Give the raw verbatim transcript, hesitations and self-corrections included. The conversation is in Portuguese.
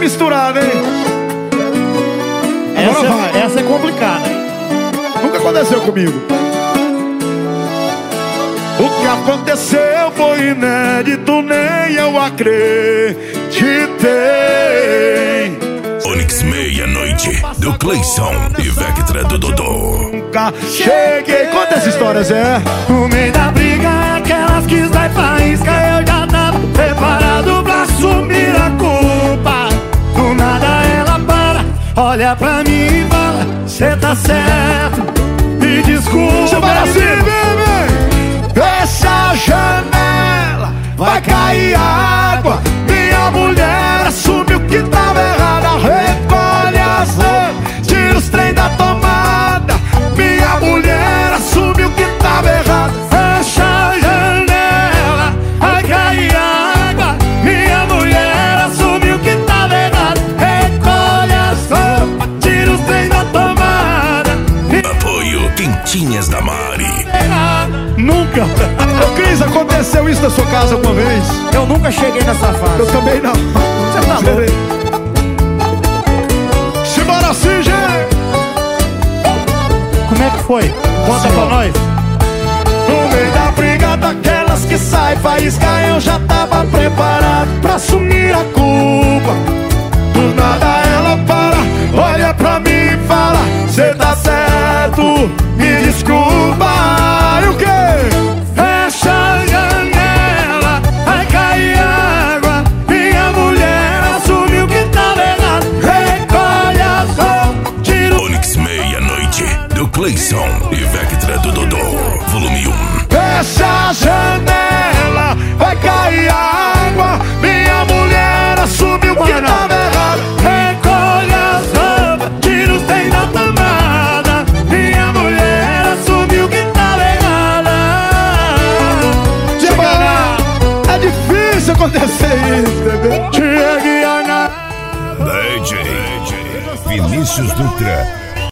misturada, hein? Agora Essa, vai. essa é complicada, hein? Nunca aconteceu comigo. O que aconteceu foi inédito, nem eu acreditei. Onix meia-noite, do Cleison e Vectra do Dodô. Nunca cheguei. Conta essa história, Zé. No meio da briga, aquelas que sai faísca, eu já tava preparado pra assumir a culpa. Do nada ela para, olha pra mim e fala: cê tá certo, me desculpa. Você vai assim, bebê. Fecha a janela, vai cair água. Minha mulher assumiu que tava errada. Recolhe as roupas, tira os trem da tomada. Minha mulher assumiu que tava errada. Fecha a janela, vai cair água. Minha mulher assumiu que tava errado. Recolhe as roupas, tira os trem da tomada. Apoio Quentinhas da Mari. Nunca. Ô Cris, aconteceu isso na sua casa alguma vez? Eu nunca cheguei nessa fase. Eu também não. Você tá louco? Simbora assim, gente. Como é que foi? Conta pra nós. No meio da briga daquelas que sai faísca, eu já tava preparado pra assumir a culpa. Do nada ela para, olha pra mim e fala: cê tá certo, me desculpa. E o quê? Fecha a janela, vai cair água. Minha mulher assumiu que tava errado. Recolhe as roupas, tira o... Onix meia-noite, do Cleison e Vectra do Dodô, volume um. Fecha a janela, vai cair água. Minha mulher assumiu que tava errado. Recolhe as roupas, tira os trem da tomada. Minha mulher assumiu que tava errada. É difícil acontecer isso, bebê. Chega e D J Vinícius Dutra